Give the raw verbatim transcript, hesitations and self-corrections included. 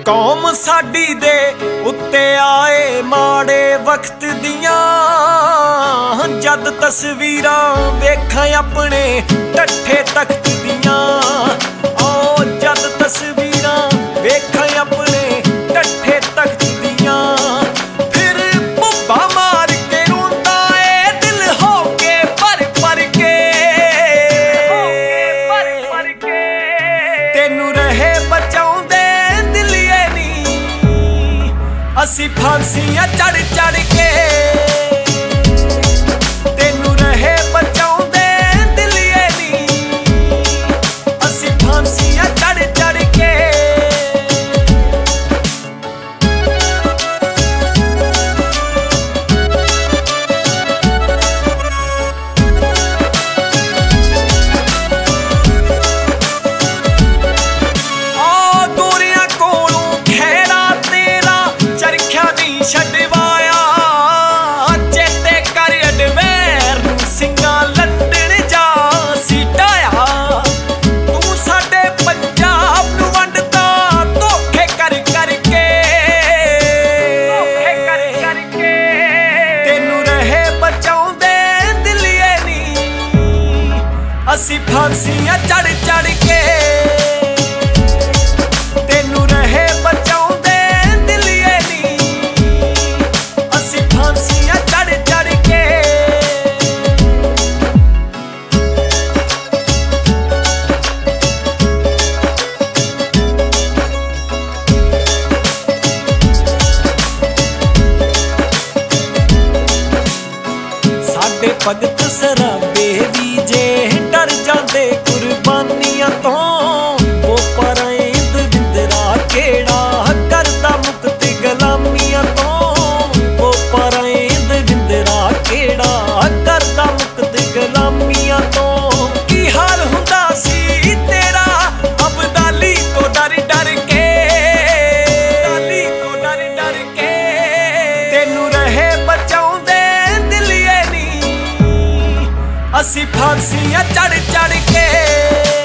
कौम साडी दे उत्ते आए माड़े वक्त दियां जद तस्वीरां वेखां अपने टट्ठे तख्त दियां। ओ जद तस्वीरां वेखां अपने टट्ठे तख्त दियां फिर भुब्बा मार के रोंदा ए दिल हो के भर भर के तेनू रहे बचाउंदे असी फांसियां चढ़ चढ़ के तेनू रहे बचाउंदे दिलिए नी असी फांसियां चढ़ चढ़ के। छडवाया चेते कर अडवैर नूं सिंगां लट्टण जा सीटाया तू साडे पंजाब नूं वंडदा धोखे कर कर के तेनू रहे बचाउंदे दिलिए नी असी फांसियां चढ़ चढ़ के तेनू रहे बचाउंदे भगत सराबे भी जे डर जाते कुर्बानियां तो वो परेंद विंदरा केड़ा करदा मुक्ति गुलामियां तो वो परेंद विंदरा केड़ा करदा मुक्ति गुलामियां तो की हाल हुंदा सी तेरा अब्दाली तो डर डर के अब्दाली तो डर डर के तेनू रहे बचाउंदे असी फांसियां चढ़ चढ़ के।